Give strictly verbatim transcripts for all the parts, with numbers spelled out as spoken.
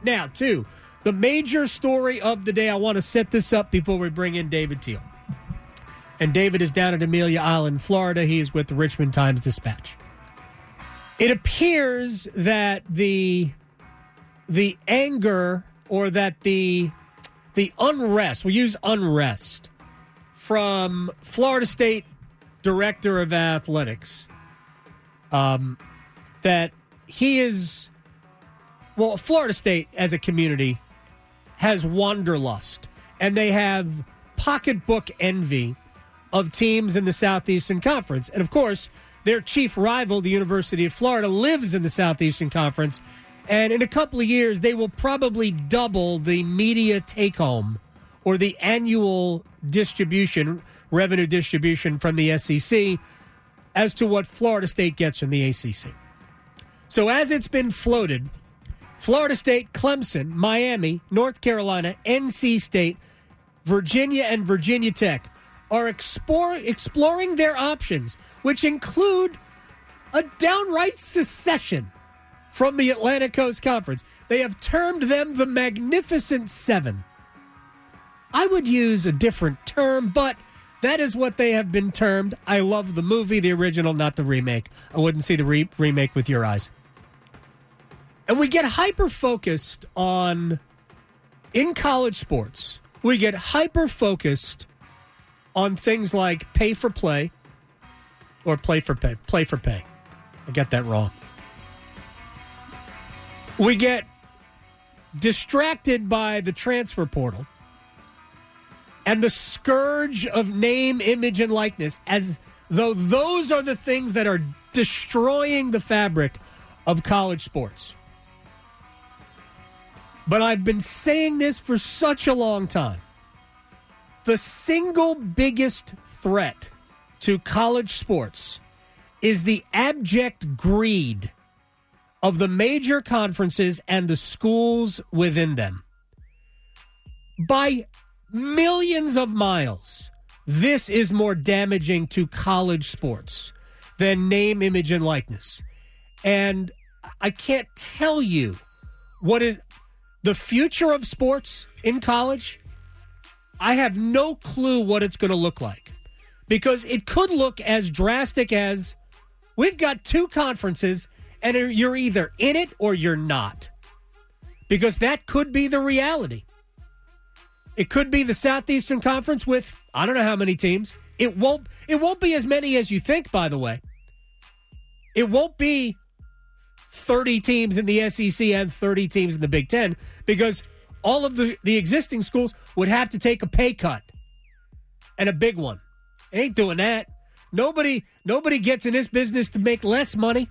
Now, too, the major story of the day, I want to set this up before we bring in David Teal. And David is down at Amelia Island, Florida. He is with the Richmond Times-Dispatch. It appears that the the anger or that the the unrest, we'll use unrest, from Florida State Director of Athletics, um, that he is, well, Florida State as a community has wanderlust, and they have pocketbook envy of teams in the Southeastern Conference. And, of course, their chief rival, the University of Florida, lives in the Southeastern Conference, and in a couple of years, they will probably double the media take-home or the annual distribution, revenue distribution from the S E C as to what Florida State gets from the A C C. So as it's been floated, Florida State, Clemson, Miami, North Carolina, N C State, Virginia, and Virginia Tech are explore, exploring their options, which include a downright secession from the Atlantic Coast Conference. They have termed them the Magnificent Seven. I would use a different term, but that is what they have been termed. I love the movie, the original, not the remake. I wouldn't see the re- remake with your eyes. And we get hyper-focused on, in college sports, we get hyper-focused on things like pay for play or play for pay. Play for pay. I got that wrong. We get distracted by the transfer portal and the scourge of name, image, and likeness, as though those are the things that are destroying the fabric of college sports. But I've been saying this for such a long time. The single biggest threat to college sports is the abject greed of the major conferences and the schools within them. By millions of miles, this is more damaging to college sports than name, image, and likeness. And I can't tell you what is the future of sports in college. I have no clue what it's going to look like, because it could look as drastic as we've got two conferences and you're either in it or you're not, because that could be the reality. It could be the Southeastern Conference with I don't know how many teams. It won't it won't be as many as you think, by the way. It won't be thirty teams in the S E C and thirty teams in the Big Ten, because all of the, the existing schools would have to take a pay cut, and a big one. They ain't doing that. Nobody nobody gets in this business to make less money.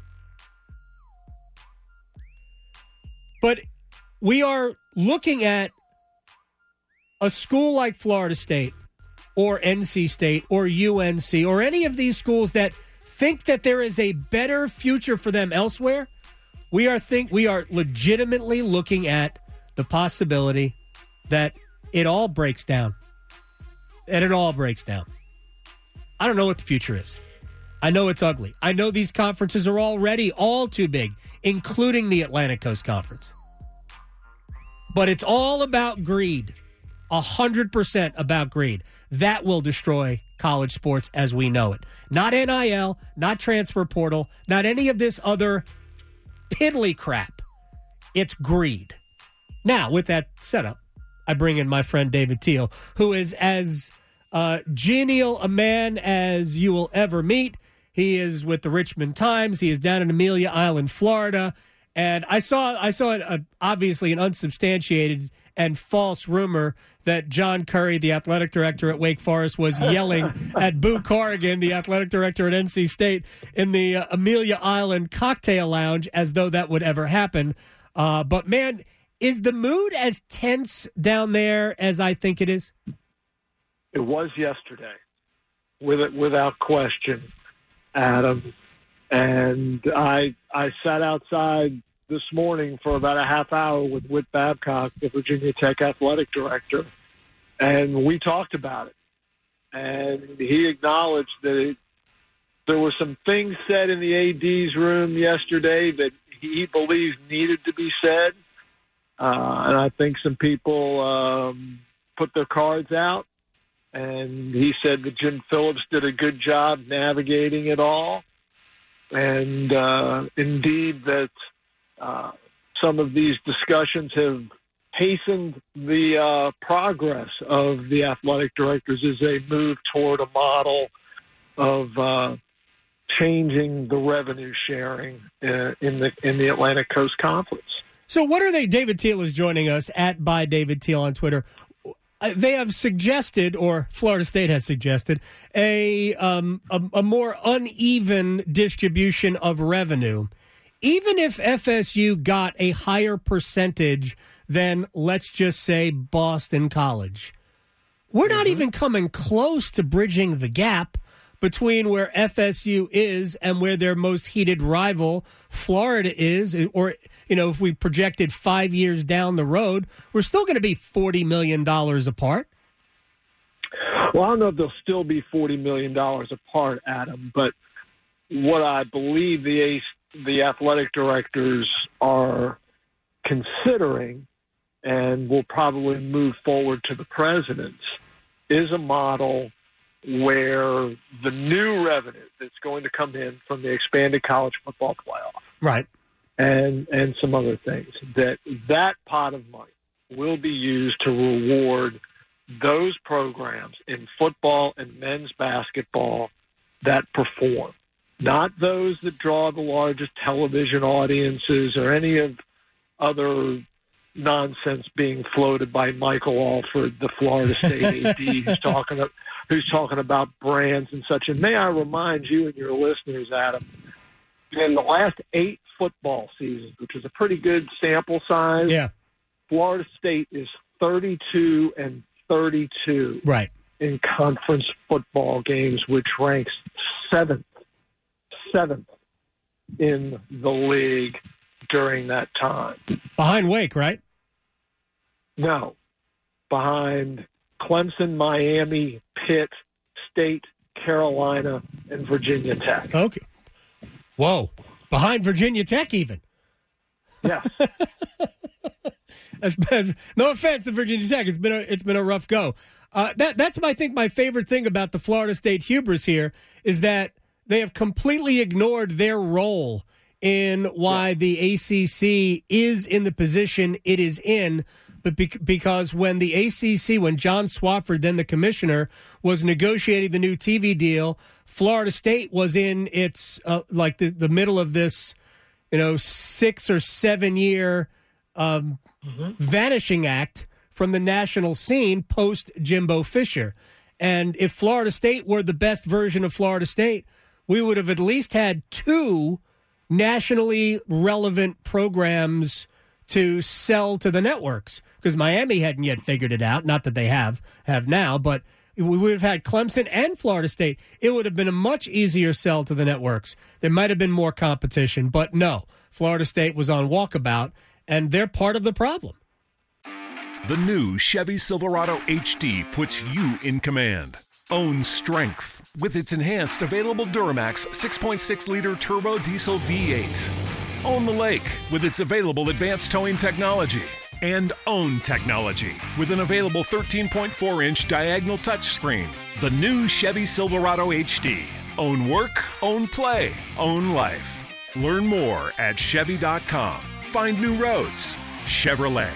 But we are looking at a school like Florida State or N C State or U N C or any of these schools that think that there is a better future for them elsewhere. We are think we are legitimately looking at the possibility that it all breaks down. And it all breaks down. I don't know what the future is. I know it's ugly. I know these conferences are already all too big, including the Atlantic Coast Conference. But it's all about greed. A hundred percent about greed. That will destroy college sports as we know it. Not N I L, not transfer portal, not any of this other piddly crap. It's greed. Now, with that setup, I bring in my friend David Teal, who is as uh, genial a man as you will ever meet. He is with the Richmond Times. He is down in Amelia Island, Florida. And I saw, I saw a, obviously an unsubstantiated and false rumor that John Curry, the athletic director at Wake Forest, was yelling at Boo Corrigan, the athletic director at N C State, in the uh, Amelia Island cocktail lounge, as though that would ever happen. Uh, but, man, is the mood as tense down there as I think it is? It was yesterday, with it, without question, Adam. And I I sat outside this morning for about a half hour with Whit Babcock, the Virginia Tech athletic director, and we talked about it. And he acknowledged that it, there were some things said in the A D's room yesterday that he believes needed to be said, Uh, and I think some people um, put their cards out. And he said that Jim Phillips did a good job navigating it all. And uh, indeed that uh, some of these discussions have hastened the uh, progress of the athletic directors as they move toward a model of uh, changing the revenue sharing uh, in the in the Atlantic Coast Conference. So what are they? David Teal is joining us at by David Teal on Twitter. They have suggested, or Florida State has suggested, a, um, a a more uneven distribution of revenue. Even if F S U got a higher percentage than, let's just say, Boston College, we're not mm-hmm. even coming close to bridging the gap between where F S U is and where their most heated rival, Florida, is. Or, you know, if we projected five years down the road, we're still going to be forty million dollars apart. Well, I don't know if they'll still be forty million dollars apart, Adam, but what I believe the the athletic directors are considering and will probably move forward to the presidents is a model where the new revenue that's going to come in from the expanded college football playoff, right, and and some other things, that that pot of money will be used to reward those programs in football and men's basketball that perform, not those that draw the largest television audiences or any of other nonsense being floated by Michael Alford, the Florida State A D, who's talking about, who's talking about brands and such. And may I remind you and your listeners, Adam, in the last eight football seasons, which is a pretty good sample size, yeah, Florida State is thirty-two and thirty-two right. in conference football games, which ranks seventh, seventh in the league during that time. Behind Wake, right? No, behind Clemson, Miami, Pitt, State, Carolina, and Virginia Tech. Okay. Whoa. Behind Virginia Tech, even. Yes. as, as, no offense to Virginia Tech. It's been a, it's been a rough go. Uh, that That's, I think, my favorite thing about the Florida State hubris here is that they have completely ignored their role in why yeah. the A C C is in the position it is in. But because when the A C C, when John Swofford, then the commissioner, was negotiating the new T V deal, Florida State was in its, uh, like, the, the middle of this, you know, six or seven year um, mm-hmm. vanishing act from the national scene post Jimbo Fisher. And if Florida State were the best version of Florida State, we would have at least had two nationally relevant programs to sell to the networks, because Miami hadn't yet figured it out. Not that they have have now, but we would have had Clemson and Florida State. It would have been a much easier sell to the networks. There might have been more competition, but no, Florida State was on walkabout, and they're part of the problem. The new Chevy Silverado H D puts you in command. Own strength with its enhanced available Duramax six point six liter turbo diesel V eight. Own the lake with its available advanced towing technology. And own technology with an available thirteen point four inch diagonal touchscreen. The new Chevy Silverado H D. Own work, own play, own life. Learn more at Chevy dot com. Find new roads. Chevrolet.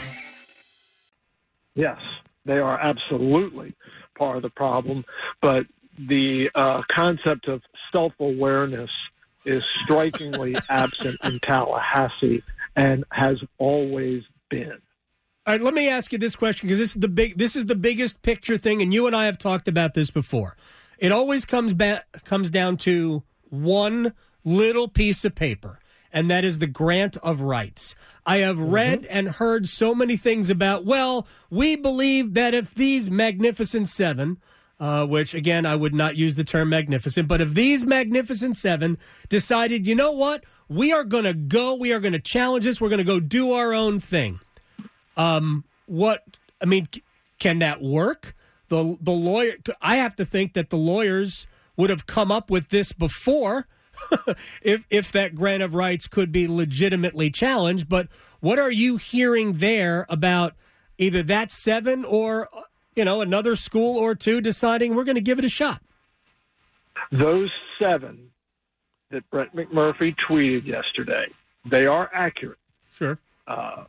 Yes, they are absolutely part of the problem, but the uh, concept of self-awareness is strikingly absent in Tallahassee and has always been. All right, let me ask you this question, because this is the big, this is the biggest picture thing, and you and I have talked about this before. It always comes back comes down to one little piece of paper, and that is the grant of rights. I have read mm-hmm. and heard so many things about, well, we believe that if these Magnificent Seven, uh, which, again, I would not use the term magnificent, but if these Magnificent Seven decided, you know what, we are going to go, we are going to challenge this, we're going to go do our own thing. Um, what, I mean, can that work? The the lawyer, I have to think that the lawyers would have come up with this before if if that grant of rights could be legitimately challenged. But What are you hearing there about either that seven or, you know, another school or two deciding we're going to give it a shot? Those seven that Brett McMurphy tweeted yesterday, they are accurate. Sure. Uh,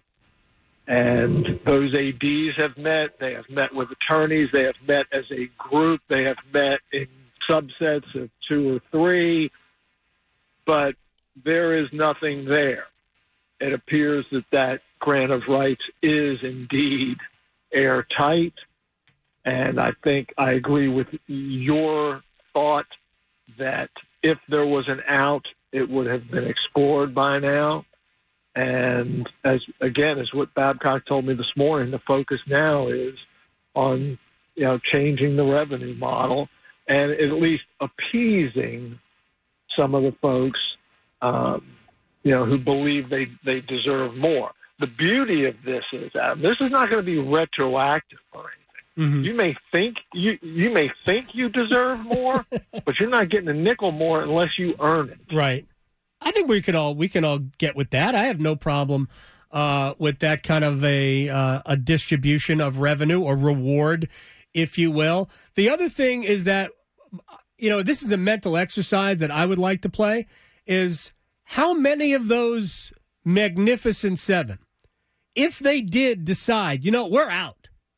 and those A Ds have met. They have met with attorneys. They have met as a group. They have met in subsets of two or three. But there is nothing there. It appears that that grant of rights is indeed airtight. And I think I agree with your thought that if there was an out, it would have been explored by now. And as again, as what Babcock told me this morning, the focus now is on, you know, changing the revenue model and at least appeasing some of the folks, um, you know, who believe they, they deserve more. The beauty of this is, Adam, this is not going to be retroactive or anything. Mm-hmm. You may think you you may think you deserve more, but you're not getting a nickel more unless you earn it. Right. I think we could all we can all get with that. I have no problem uh, with that kind of a uh, a distribution of revenue or reward, if you will. The other thing is that, you know, this is a mental exercise that I would like to play. Is how many of those Magnificent Seven, if they did decide, you know, we're out.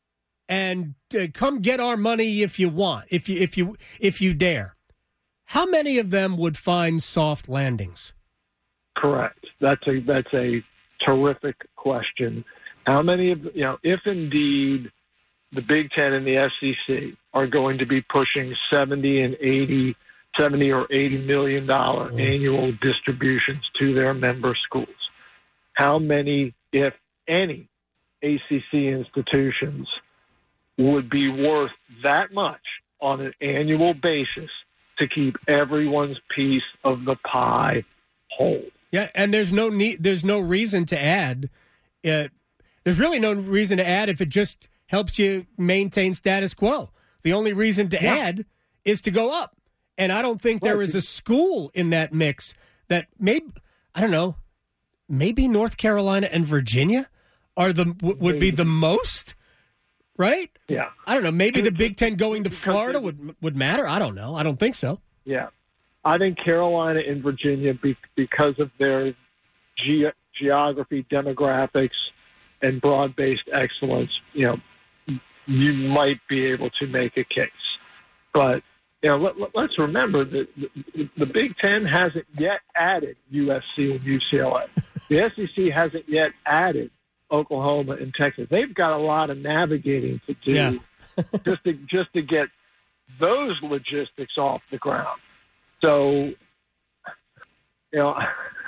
And uh, come get our money if you want, if you if you if you dare. How many of them would find soft landings? Correct. That's a that's a terrific question. How many of you know, if indeed the Big Ten and the S E C are going to be pushing seventy and eighty, seventy or eighty million dollar mm. annual distributions to their member schools, how many, if any, A C C institutions would be worth that much on an annual basis to keep everyone's piece of the pie whole? Yeah, and there's no need, there's no reason to add. Uh, there's really no reason to add if it just helps you maintain status quo. The only reason to yeah. add is to go up. And I don't think there is a school in that mix that maybe, I don't know, maybe North Carolina and Virginia are the w- would be the most. Right? Yeah. I don't know. Maybe the Big Ten going to Florida would would matter. I don't know. I don't think so. Yeah. I think Carolina and Virginia, be, because of their ge- geography, demographics, and broad-based excellence, you know, you might be able to make a case. But, you know, let, let's remember that the, the Big Ten hasn't yet added U S C and U C L A. The S E C hasn't yet added Oklahoma and Texas. They've got a lot of navigating to do yeah. just to just to get those logistics off the ground. So, you know,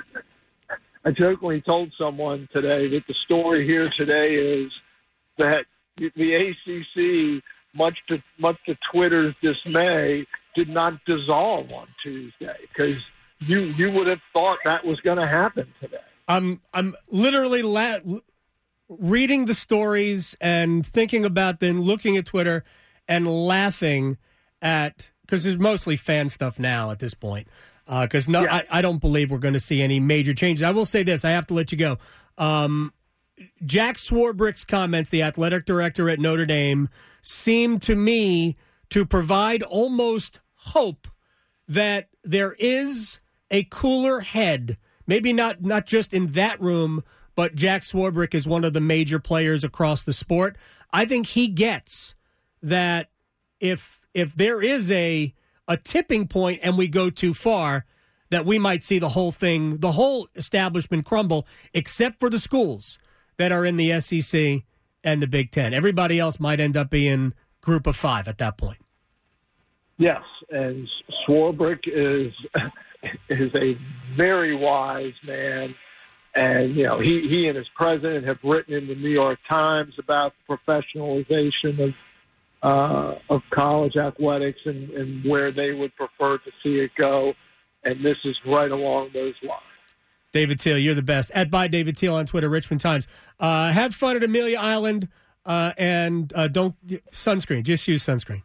I jokingly told someone today that the story here today is that the A C C, much to much to Twitter's dismay, did not dissolve on Tuesday, because you you would have thought that was going to happen today. I'm I'm literally la- reading the stories and thinking about them, looking at Twitter and laughing at, because there's mostly fan stuff now at this point. Because uh, no, yeah. I, I don't believe we're going to see any major changes. I will say this: I have to let you go. Um, Jack Swarbrick's comments, the athletic director at Notre Dame, seem to me to provide almost hope that there is a cooler head. Maybe not not just in that room, but Jack Swarbrick is one of the major players across the sport. I think he gets that if if there is a a tipping point and we go too far, that we might see the whole thing, the whole establishment crumble, except for the schools that are in the S E C and the Big Ten. Everybody else might end up being group of five at that point. Yes, and Swarbrick is is a very wise man. And, you know, he, he and his president have written in the New York Times about the professionalization of uh, of college athletics and, and where they would prefer to see it go. And this is right along those lines. David Teel, you're the best. At by David Teel on Twitter, Richmond Times. Uh, have fun at Amelia Island, uh, and uh, don't sunscreen. Just use sunscreen.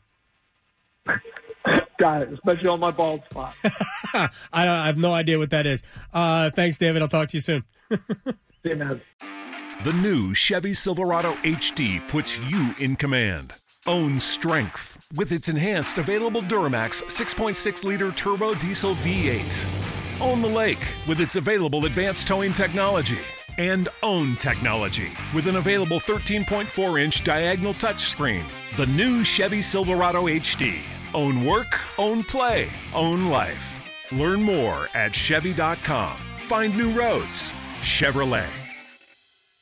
Got it, especially on my bald spot. I, I have no idea what that is. Uh, thanks, David. I'll talk to you soon. See you, man. The new Chevy Silverado H D puts you in command. Own strength with its enhanced available Duramax six point six liter turbo diesel V eight. Own the lake with its available advanced towing technology. And own technology with an available thirteen point four inch diagonal touchscreen. The new Chevy Silverado H D. Own work, own play, own life. Learn more at Chevy dot com. Find new roads. Chevrolet.